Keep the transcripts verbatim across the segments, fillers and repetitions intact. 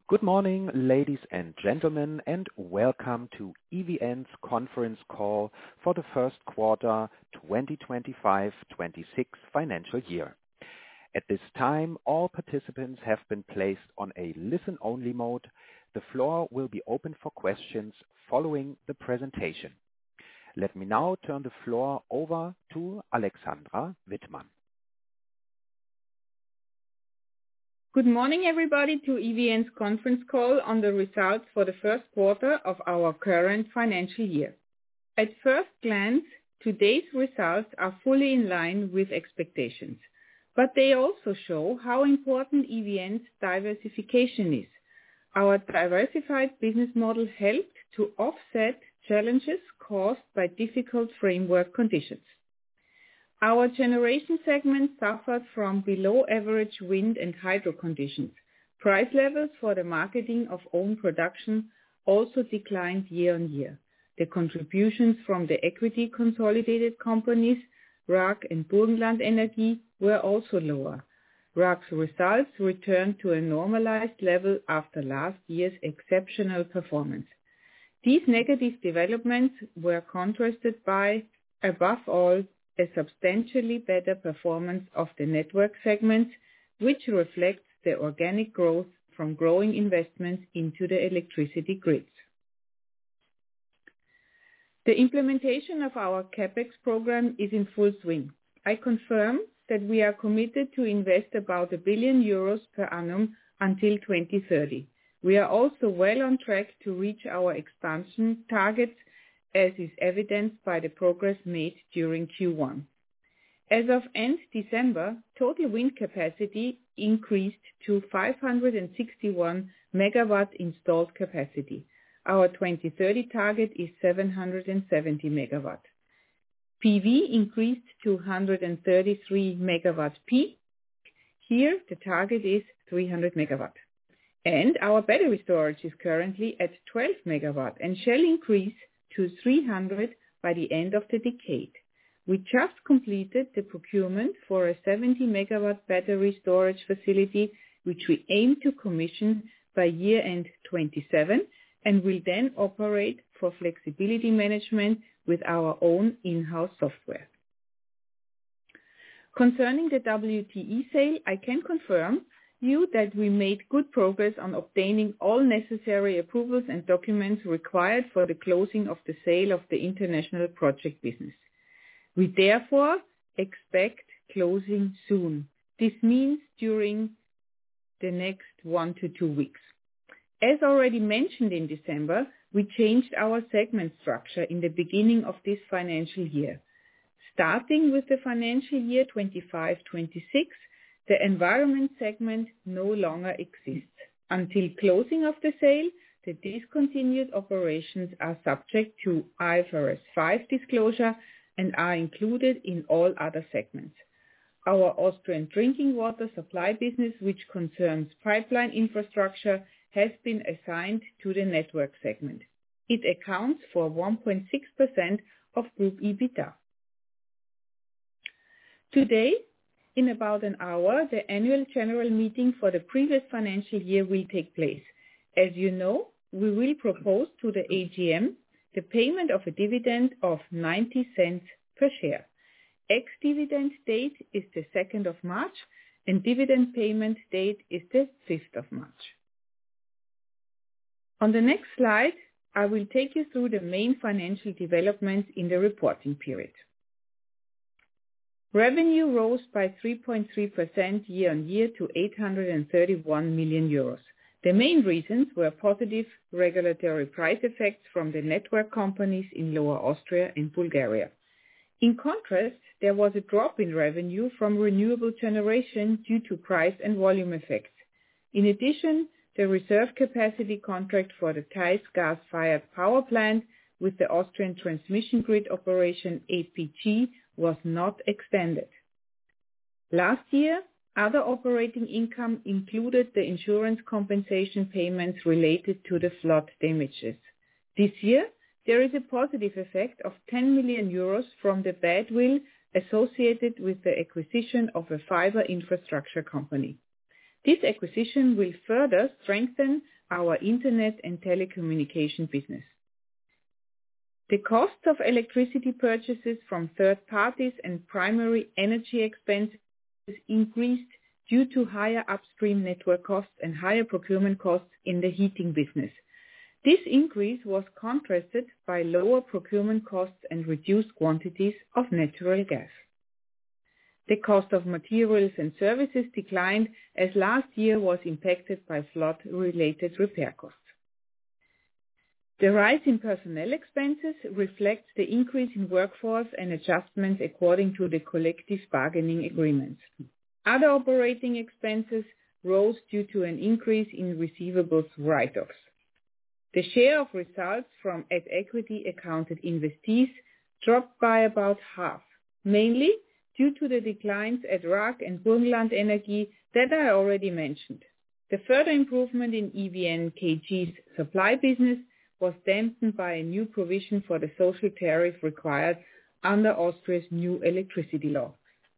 Good morning, ladies and gentlemen, and welcome to E V N's conference call for the first quarter twenty twenty-five twenty-six financial year. At this time, all participants have been placed on a listen-only mode. The floor will be open for questions following the presentation. Let me now turn the floor over to Alexandra Wittmann. Good morning, everybody, to E V N's conference call on the results for the first quarter of our current financial year. At first glance, today's results are fully in line with expectations, but they also show how important E V N's diversification is. Our diversified business model helped to offset challenges caused by difficult framework conditions. Our generation segment suffered from below-average wind and hydro conditions. Price levels for the marketing of own production also declined year-on-year. The contributions from the equity consolidated companies, R A G and Burgenland Energie, were also lower. R A G's results returned to a normalized level after last year's exceptional performance. These negative developments were contrasted by, above all, a substantially better performance of the network segments, which reflects the organic growth from growing investments into the electricity grids. The implementation of our CapEx program is in full swing. I confirm that we are committed to invest about a billion euros per annum until twenty thirty. We are also well on track to reach our expansion targets, as is evidenced by the progress made during Q one. As of end December, total wind capacity increased to five hundred sixty-one megawatt installed capacity. Our twenty thirty target is seven hundred seventy megawatt. P V increased to one hundred thirty-three megawatt peak. Here, the target is three hundred megawatt. And our battery storage is currently at twelve megawatt and shall increase to three hundred by the end of the decade. We just completed the procurement for a seventy megawatt battery storage facility, which we aim to commission by year-end twenty-seven, and will then operate for flexibility management with our own in-house software. Concerning the W T E sale, I can confirm you that we made good progress on obtaining all necessary approvals and documents required for the closing of the sale of the international project business. We therefore expect closing soon. This means during the next one to two weeks. As already mentioned in December, we changed our segment structure in the beginning of this financial year. Starting with the financial year twenty-five twenty-six, the environment segment no longer exists. Until closing of the sale, the discontinued operations are subject to I F R S five disclosure and are included in all other segments. Our Austrian drinking water supply business, which concerns pipeline infrastructure, has been assigned to the network segment. It accounts for one point six percent of group EBITDA. Today, in about an hour, the annual general meeting for the previous financial year will take place. As you know, we will propose to the A G M the payment of a dividend of ninety cents per share. Ex-dividend date is the second of March, and dividend payment date is the fifth of March. On the next slide, I will take you through the main financial developments in the reporting period. Revenue rose by three point three percent year-on-year to eight hundred thirty-one million euros. The main reasons were positive regulatory price effects from the network companies in Lower Austria and Bulgaria. In contrast, there was a drop in revenue from renewable generation due to price and volume effects. In addition, the reserve capacity contract for the Theiss gas-fired power plant with the Austrian Transmission Grid Operation A P G was not extended. Last year, other operating income included the insurance compensation payments related to the flood damages. This year, there is a positive effect of ten million euros from the badwill associated with the acquisition of a fiber infrastructure company. This acquisition will further strengthen our internet and telecommunication business. The cost of electricity purchases from third parties and primary energy expenses increased due to higher upstream network costs and higher procurement costs in the heating business. This increase was contrasted by lower procurement costs and reduced quantities of natural gas. The cost of materials and services declined as last year was impacted by flood-related repair costs. The rise in personnel expenses reflects the increase in workforce and adjustments according to the collective bargaining agreements. Other operating expenses rose due to an increase in receivables write-offs. The share of results from at equity accounted investees dropped by about half, mainly due to the declines at R A G and Burgenland Energie that I already mentioned. The further improvement in E V N K G's supply business was dampened by a new provision for the social tariff required under Austria's new electricity law.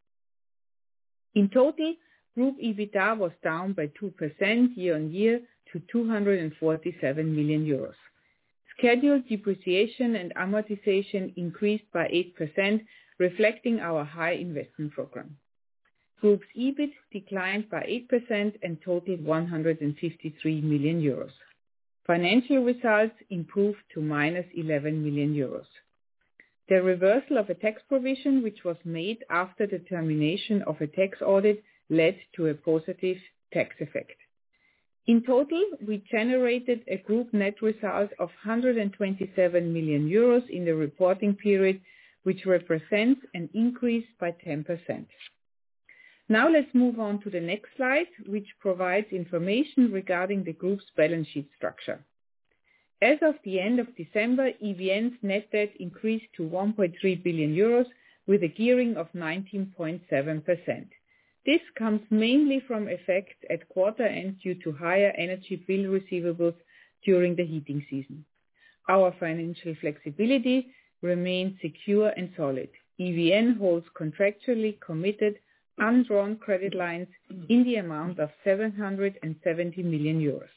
In total, group EBITDA was down by two percent year-on-year to two hundred forty-seven million euros. Scheduled depreciation and amortization increased by eight percent, reflecting our high investment program. Group's E B I T declined by eight percent and totaled one hundred fifty-three million euros. Financial results improved to minus eleven million euros. The reversal of a tax provision, which was made after the termination of a tax audit, led to a positive tax effect. In total, we generated a group net result of one hundred twenty-seven million euros in the reporting period, which represents an increase by ten percent. Now let's move on to the next slide, which provides information regarding the group's balance sheet structure. As of the end of December, E V N's net debt increased to one point three billion euros with a gearing of nineteen point seven percent. This comes mainly from effects at quarter end due to higher energy bill receivables during the heating season. Our financial flexibility remains secure and solid. E V N holds contractually committed undrawn credit lines in the amount of seven hundred seventy million euros.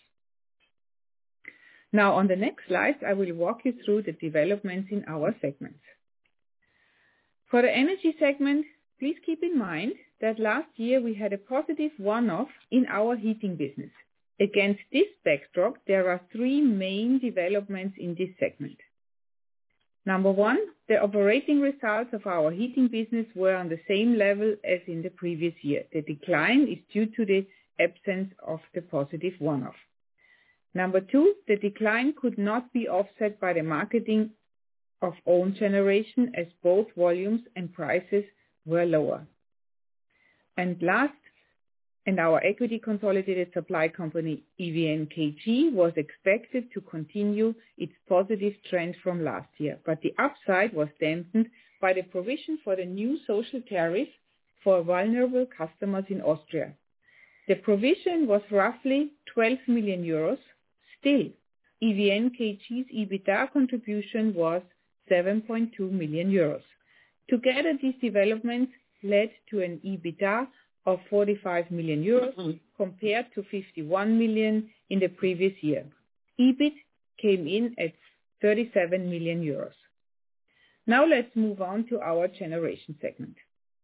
Now on the next slide, I will walk you through the developments in our segments. For the energy segment, please keep in mind that last year we had a positive one-off in our heating business. Against this backdrop, there are three main developments in this segment. Number one, the operating results of our heating business were on the same level as in the previous year. The decline is due to the absence of the positive one-off. Number two, the decline could not be offset by the marketing of own generation as both volumes and prices were lower. And last, and our equity consolidated supply company E V N K G was expected to continue its positive trend from last year, but the upside was dampened by the provision for the new social tariff for vulnerable customers in Austria. The provision was roughly twelve million euros. Still, E V N K G's EBITDA contribution was seven point two million euros. Together, these developments led to an EBITDA of forty-five million euros compared to fifty-one million in the previous year. E B I T came in at thirty-seven million euros. Now let's move on to our generation segment.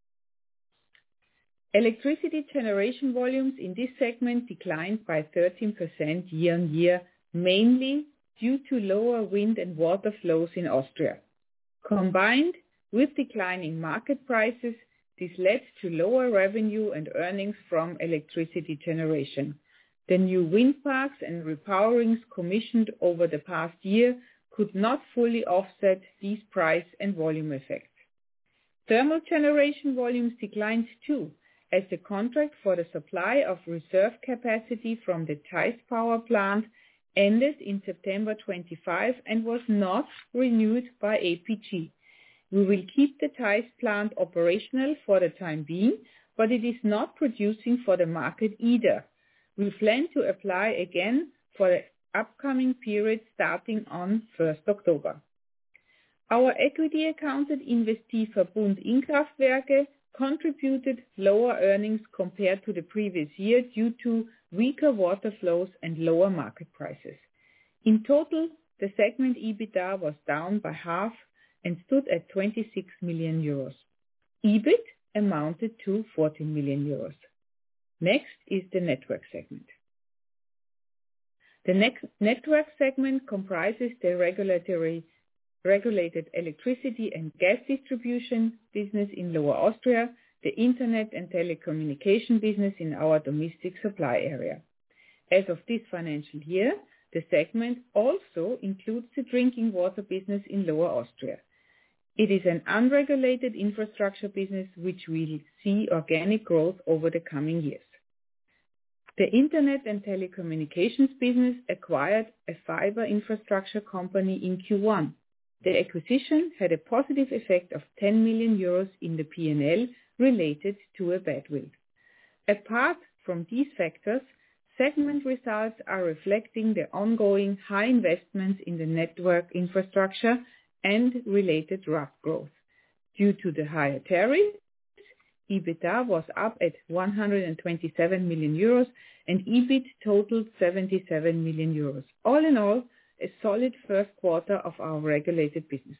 Electricity generation volumes in this segment declined by thirteen percent year-on-year, mainly due to lower wind and water flows in Austria. Combined with declining market prices, this led to lower revenue and earnings from electricity generation. The new wind parks and repowerings commissioned over the past year could not fully offset these price and volume effects. Thermal generation volumes declined too, as the contract for the supply of reserve capacity from the Theiss power plant ended in September twenty-fifth and was not renewed by A P G. We will keep the Theiss plant operational for the time being, but it is not producing for the market either. We plan to apply again for the upcoming period starting on first October. Our equity accounted investee Verbund Innkraftwerke contributed lower earnings compared to the previous year due to weaker water flows, and lower market prices. In total, the segment EBITDA was down by half and stood at twenty-six million euros. EBIT amounted to fourteen million euros. Next is the network segment. The next network segment comprises the regulatory, regulated electricity and gas distribution business in Lower Austria, the internet and telecommunication business in our domestic supply area. As of this financial year, the segment also includes the drinking water business in Lower Austria. It is an unregulated infrastructure business which will see organic growth over the coming years. The internet and telecommunications business acquired a fiber infrastructure company in Q one. The acquisition had a positive effect of ten million euros in the P and L related to a badwill. Apart from these factors, segment results are reflecting the ongoing high investments in the network infrastructure and related R A B growth. Due to the higher tariffs, EBITDA was up at one hundred twenty-seven million euros and EBIT totaled seventy-seven million euros. All in all, a solid first quarter of our regulated business.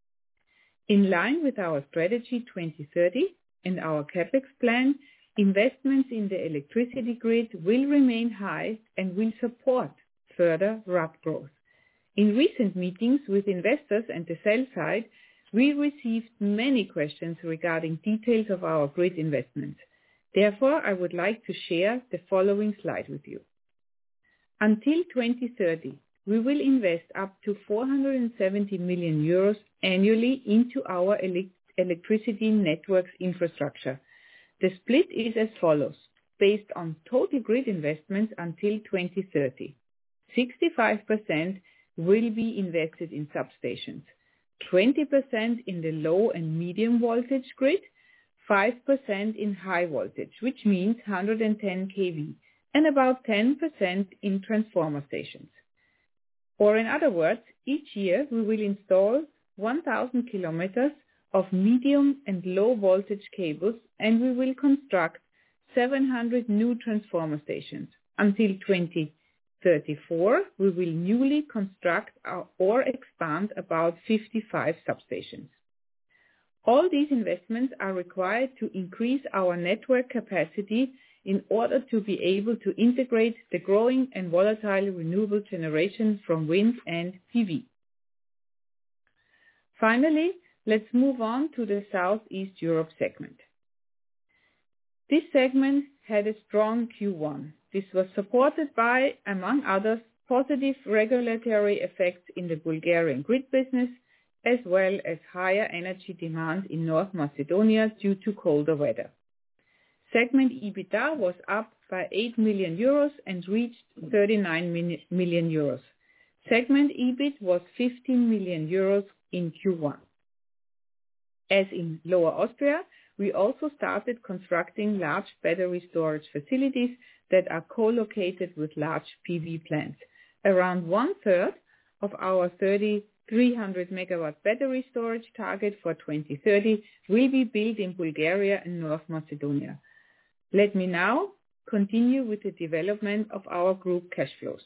In line with our strategy twenty thirty and our CapEx plan, investments in the electricity grid will remain high and will support further R A B growth. In recent meetings with investors and the sell side, we received many questions regarding details of our grid investments. Therefore, I would like to share the following slide with you. Until twenty thirty, we will invest up to four hundred seventy million euros annually into our ele- electricity networks infrastructure. The split is as follows, based on total grid investments until twenty thirty. sixty-five percent will be invested in substations, twenty percent in the low and medium voltage grid, five percent in high voltage, which means one hundred ten kilovolts, and about ten percent in transformer stations. Or in other words, each year we will install one thousand kilometers of medium and low voltage cables, and we will construct seven hundred new transformer stations. Until twenty thirty-four, we will newly construct or expand about fifty-five substations. All these investments are required to increase our network capacity in order to be able to integrate the growing and volatile renewable generation from wind and P V. Finally, let's move on to the Southeast Europe segment. This segment had a strong Q one. This was supported by, among others, positive regulatory effects in the Bulgarian grid business, as well as higher energy demand in North Macedonia due to colder weather. Segment EBITDA was up by eight million euros and reached thirty-nine million euros. Segment EBIT was fifteen million euros in Q one. As in Lower Austria, we also started constructing large battery storage facilities that are co-located with large P V plants. Around one-third of our three hundred megawatt battery storage target for twenty thirty will be built in Bulgaria and North Macedonia. Let me now continue with the development of our group cash flows.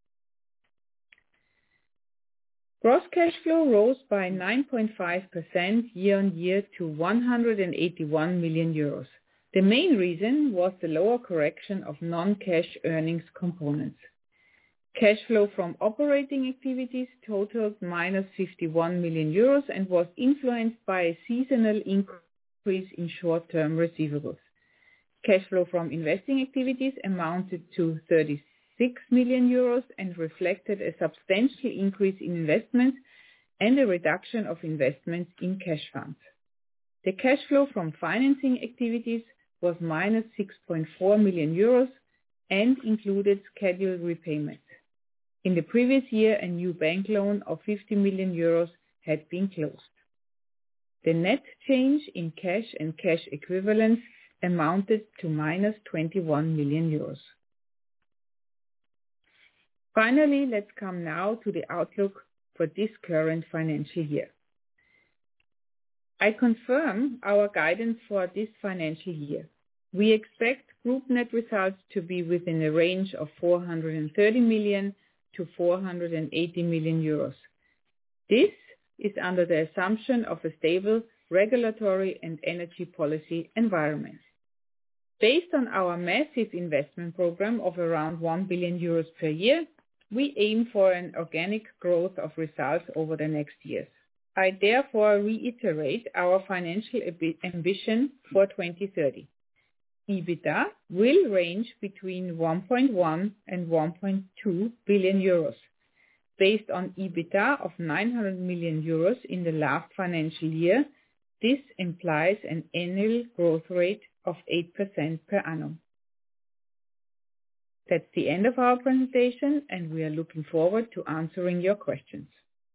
Gross cash flow rose by nine point five percent year-on-year to one hundred eighty-one million euros. The main reason was the lower correction of non-cash earnings components. Cash flow from operating activities totaled minus fifty-one million euros and was influenced by a seasonal increase in short-term receivables. Cash flow from investing activities amounted to thirty-six million euros and reflected a substantial increase in investments and a reduction of investments in cash funds. The cash flow from financing activities was minus six point four million euros and included scheduled repayments. In the previous year, a new bank loan of fifty million euros had been closed. The net change in cash and cash equivalents amounted to minus twenty-one million euros. Finally, let's come now to the outlook for this current financial year. I confirm our guidance for this financial year. We expect group net results to be within a range of four hundred thirty million to four hundred eighty million euros. This is under the assumption of a stable regulatory and energy policy environment. Based on our massive investment program of around one billion euros per year, we aim for an organic growth of results over the next years. I therefore reiterate our financial ambition for twenty thirty. EBITDA will range between one point one and one point two billion euros. Based on EBITDA of nine hundred million euros in the last financial year, this implies an annual growth rate of eight percent per annum. That's the end of our presentation, and we are looking forward to answering your questions.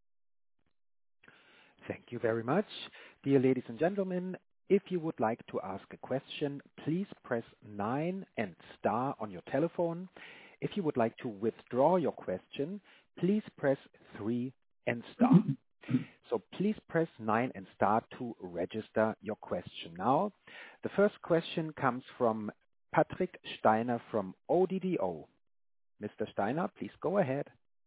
Thank you very much. Dear ladies and gentlemen, if you would like to ask a question, please press nine and star on your telephone. If you would like to withdraw your question, please press three and star. So please press nine and star to register your question now. The first question comes from Patrick Steiner from O D D O. Mister Steiner, please go ahead.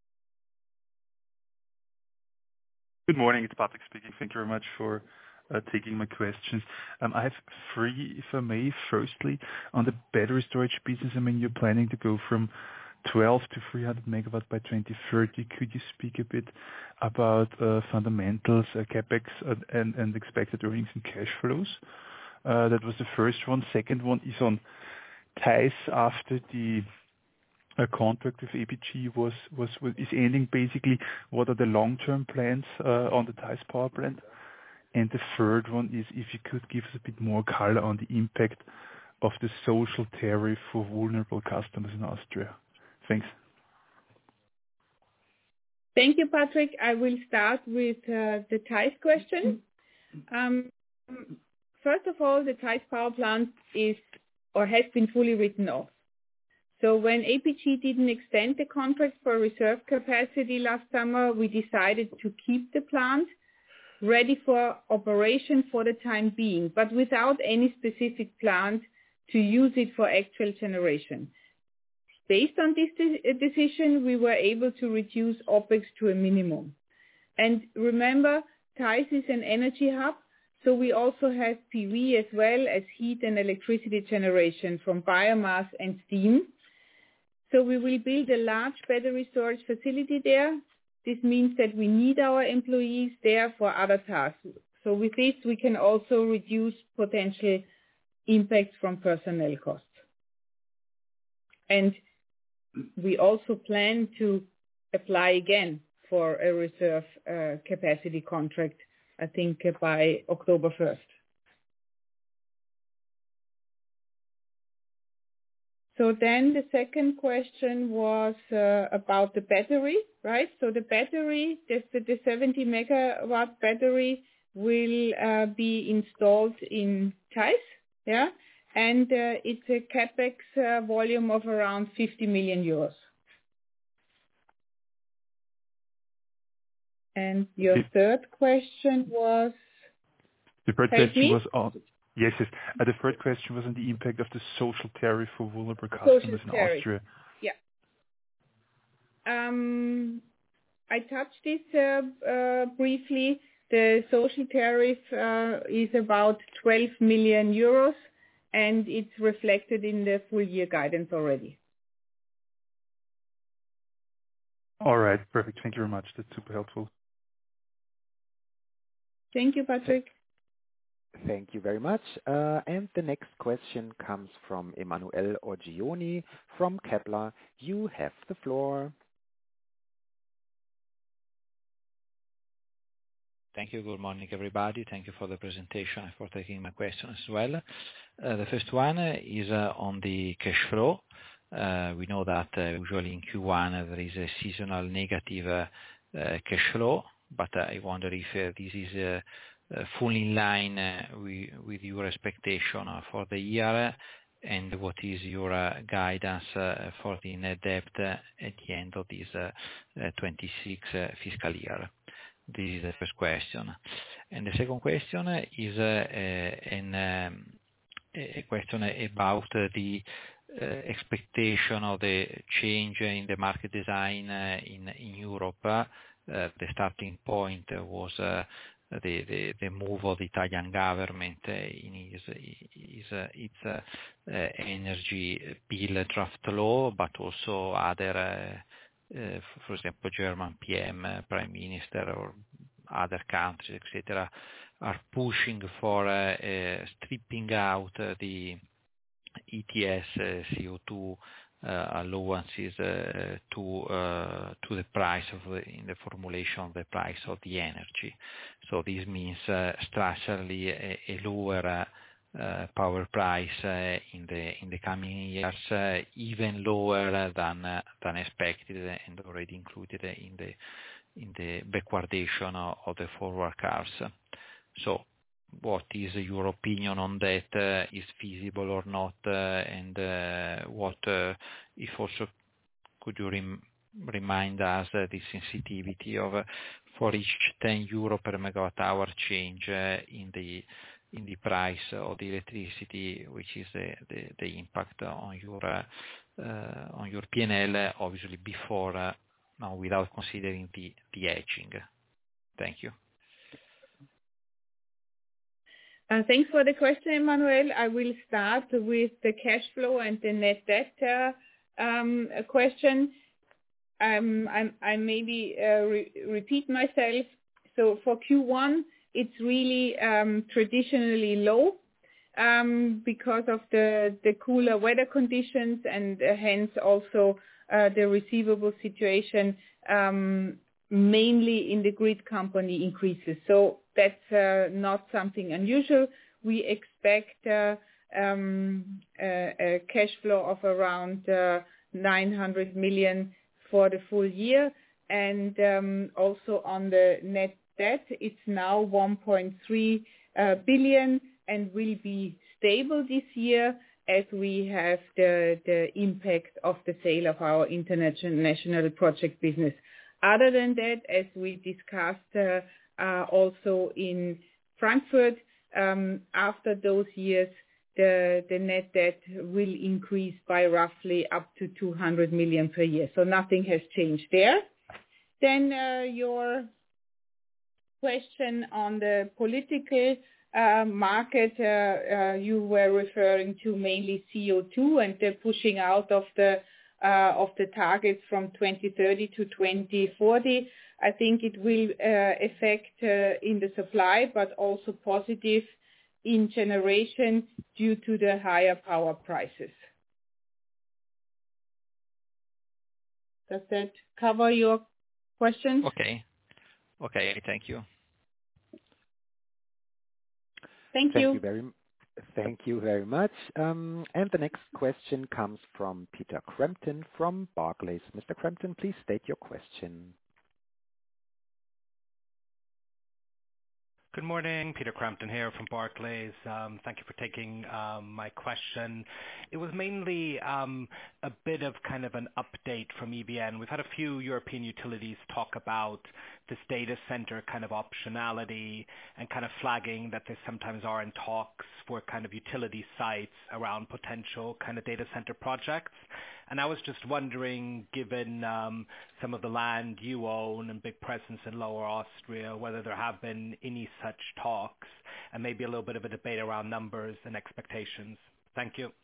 Good morning, it's Patrick speaking. Thank you very much for uh, taking my questions. Um, I have three, if I may. Firstly, on the battery storage business, I mean, you're planning to go from twelve to three hundred megawatt by twenty thirty. Could you speak a bit about uh, fundamentals, uh, capex, uh, and, and expected earnings and cash flows? Uh, that was the first one. Second one is on Theiss. After the uh, contract with A P G was, was, was is ending, basically, what are the long-term plans uh, on the Theiss power plant? And the third one is if you could give us a bit more color on the impact of the social tariff for vulnerable customers in Austria. Thanks. Thank you, Patrick. I will start with uh, the Theiss question. Um, first of all, the Theiss power plant is or has been fully written off. So when A P G didn't extend the contract for reserve capacity last summer, we decided to keep the plant ready for operation for the time being, but without any specific plan to use it for actual generation. Based on this de- decision, we were able to reduce OPEX to a minimum. And remember, Theiss is an energy hub, so we also have P V as well as heat and electricity generation from biomass and steam. So we will build a large battery storage facility there. This means that we need our employees there for other tasks. So with this, we can also reduce potential impacts from personnel costs. And we also plan to apply again for a reserve uh, capacity contract, I think uh, by October first. So then the second question was uh, about the battery, right? So the battery, the, the seventy megawatt battery will uh, be installed in Theiss, yeah? And uh, it's a capex uh, volume of around fifty million euros. And your The, third question was? the third question me? was on, yes, yes. Uh, the third question was on the impact of the social tariff for vulnerable customers Social in tariff. Austria. Yeah. Um, I touched this uh, uh, briefly. The social tariff uh, is about twelve million euros. And it's reflected in the full year guidance already. All right, perfect. Thank you very much. That's super helpful. Thank you, Patrick. Thank you very much. Uh, and the next question comes from Emanuele Oggioni from Kepler. You have the floor. Thank you. Good morning, everybody. Thank you for the presentation and for taking my question as well. Uh, the first one is uh, on the cash flow. Uh, we know that uh, usually in Q one uh, there is a seasonal negative uh, uh, cash flow, but uh, I wonder if uh, this is uh, uh, fully in line uh, with, with your expectation uh, for the year, and what is your uh, guidance uh, for the net debt uh, at the end of this uh, uh, twenty-six uh, fiscal year. This is the first question. And the second question is uh, uh, an, um, a question about the uh, expectation of the change in the market design uh, in in Europe. Uh, the starting point was uh, the, the the move of the Italian government uh, in his, his uh, its uh, uh, energy bill draft law, but also other, uh, uh, for example, German P M, uh, Prime Minister, or other countries, et cetera, are pushing for uh, uh, stripping out uh, the E T S uh, C O two uh, allowances uh, to uh, to the price of the, in the formulation of the price of the energy. So this means uh, structurally a, a lower uh, uh, power price uh, in the in the coming years, uh, even lower than uh, than expected and already included in the in the backwardation of, of the forward curves. So what is your opinion on that? Uh, is feasible or not? Uh, and uh, what, uh, if also, could you rem- remind us uh, the sensitivity of uh, for each ten euro per megawatt hour change uh, in the in the price of the electricity, which is the, the, the impact on your uh, uh, on your P and L, uh, obviously before, uh, no, without considering the the hedging. Thank you. Uh, Thanks for the question, Emmanuel. I will start with the cash flow and the net debt uh, um, question. Um, I, I maybe uh, re- repeat myself. So for Q one, it's really um, traditionally low um, because of the, the cooler weather conditions, and uh, hence also uh, the receivable situation um, mainly in the grid company increases. So that's uh, not something unusual. We expect uh, um, a, a cash flow of around uh, nine hundred million for the full year. And um, also on the net debt, it's now one point three uh, billion and will be stable this year as we have the, the impact of the sale of our international project business. Other than that, as we discussed uh, uh, also in Frankfurt, um, after those years, the, the net debt will increase by roughly up to two hundred million per year. So nothing has changed there. Then uh, your question on the political uh, market, uh, uh, you were referring to mainly C O two and the pushing out of the Uh, of the targets from twenty thirty to twenty forty. I think it will uh, affect uh, in the supply, but also positive in generation due to the higher power prices. Does that cover your question? Okay. Okay, thank you. Thank, Thank you. you very much. Thank you very much. Um, and the next question comes from Peter Crampton from Barclays. Mister Crampton, please state your question. Good morning, Peter Crampton here from Barclays. Um, thank you for taking um, my question. It was mainly um, a bit of kind of an update from E V N. We've had a few European utilities talk about this data center kind of optionality and kind of flagging that they sometimes are in talks for kind of utility sites around potential kind of data center projects. And I was just wondering, given um, some of the land you own and big presence in Lower Austria, whether there have been any such talks and maybe a little bit of a debate around numbers and expectations. Thank you.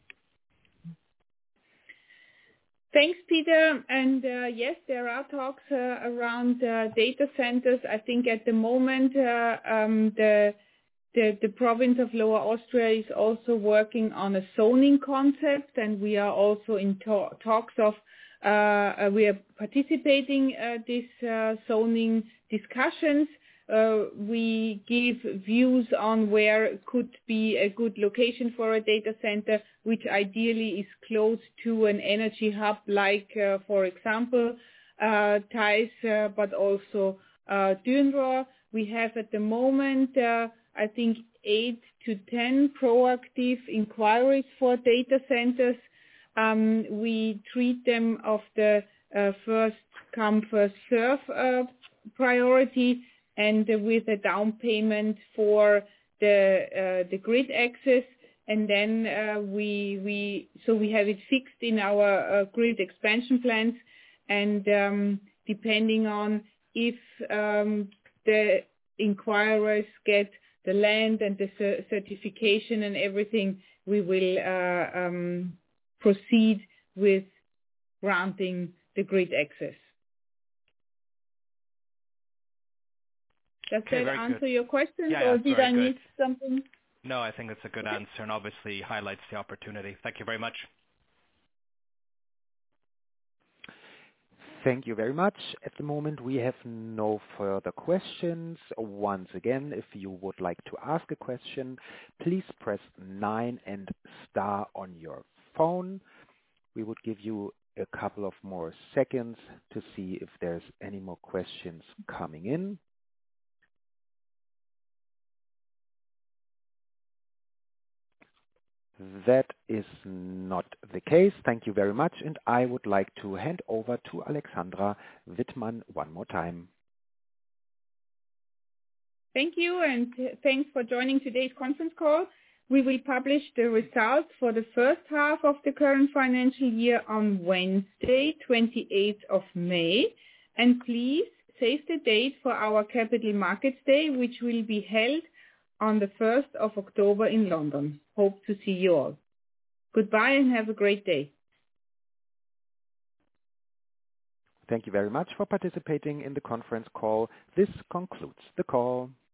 Thanks, Peter. And uh, yes, there are talks uh, around uh, data centers. I think at the moment uh, um, the, the the province of Lower Austria is also working on a zoning concept, and we are also in to- talks of uh, we are participating uh, these uh, zoning discussions. Uh, we give views on where could be a good location for a data center, which ideally is close to an energy hub like, uh, for example, uh, Theiss, uh, but also uh, Dürnrohr. We have at the moment, uh, I think, eight to ten proactive inquiries for data centers. Um, we treat them of the uh, first come, first serve uh, priority, and with a down payment for the uh, the grid access. and then uh, we we so we have it fixed in our uh, grid expansion plans, and um, depending on if um, the inquirers get the land and the cer- certification and everything, we will uh, um, proceed with granting the grid access. Does Okay, that very answer good. your question, Yeah, or yeah, did very I good. miss something? No, I think it's a good Okay. answer and obviously highlights the opportunity. Thank you very much. Thank you very much. At the moment, we have no further questions. Once again, if you would like to ask a question, please press nine and star on your phone. We would give you a couple of more seconds to see if there's any more questions coming in. That is not the case. Thank you very much. And I would like to hand over to Alexandra Wittmann one more time. Thank you, and thanks for joining today's conference call. We will publish the results for the first half of the current financial year on Wednesday, twenty-eighth of May. And please save the date for our Capital Markets Day, which will be held on the first of October in London. Hope to see you all. Goodbye and have a great day. Thank you very much for participating in the conference call. This concludes the call.